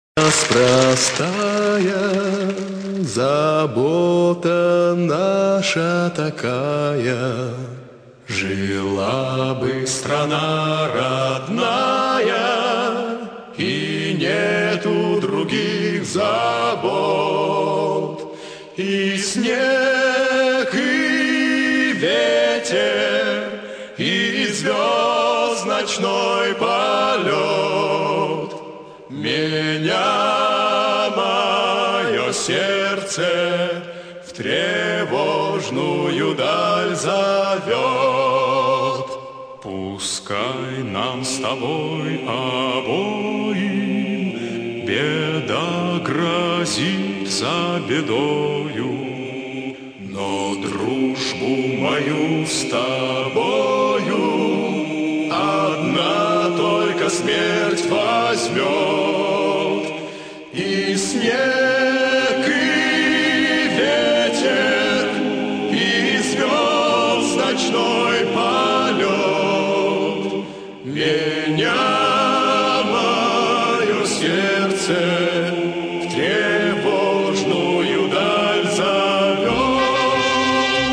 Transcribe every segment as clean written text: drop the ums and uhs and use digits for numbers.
Простая забота наша такая, жила бы страна родная, и нету других забот. И снег, и ветер, и звезд ночной полет меня мое сердце в тревожную даль зовет. Пускай нам с тобой обоим беда грозит за бедою, но дружбу мою с тобою одна только смерть возьмет. И снег, и ветер, и звезд ночной полет меня мое сердце в тревожную даль зовет.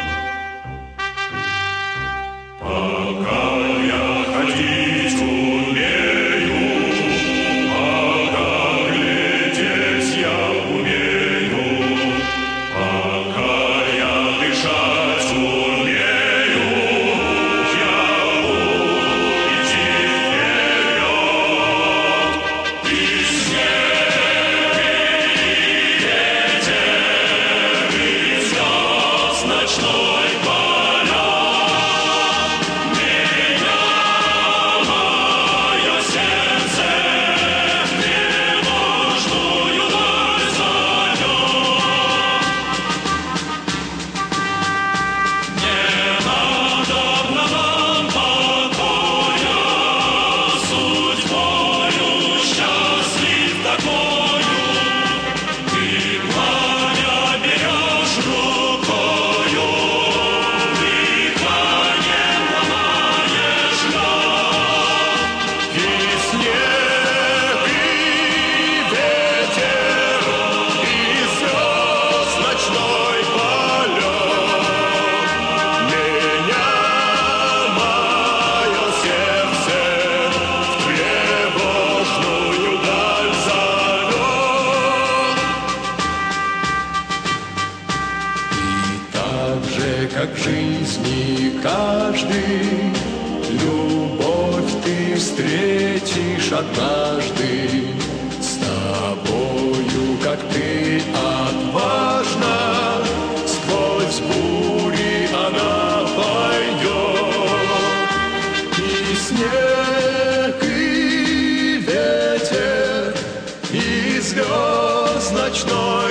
Пока я ходить умею, пока глядеть я умею, пока я дышать умею, я буду идти вперед. И снег, и ветер, и звезд ночной полет меня мое сердце в тревожную даль зовет. Не надобно нам покоя, судьбою счастлив такою. Ты пламя берешь рукою, дыханием ломаешь лед. И снег, и ветер, и звезд ночной полет меня мое сердце в тревожную даль зовет. И так же, как в жизни каждый, любовь ты встретишь однажды. С тобою, как ты отважна, сквозь бури она пойдет. И снег, и ветер, и звезд ночной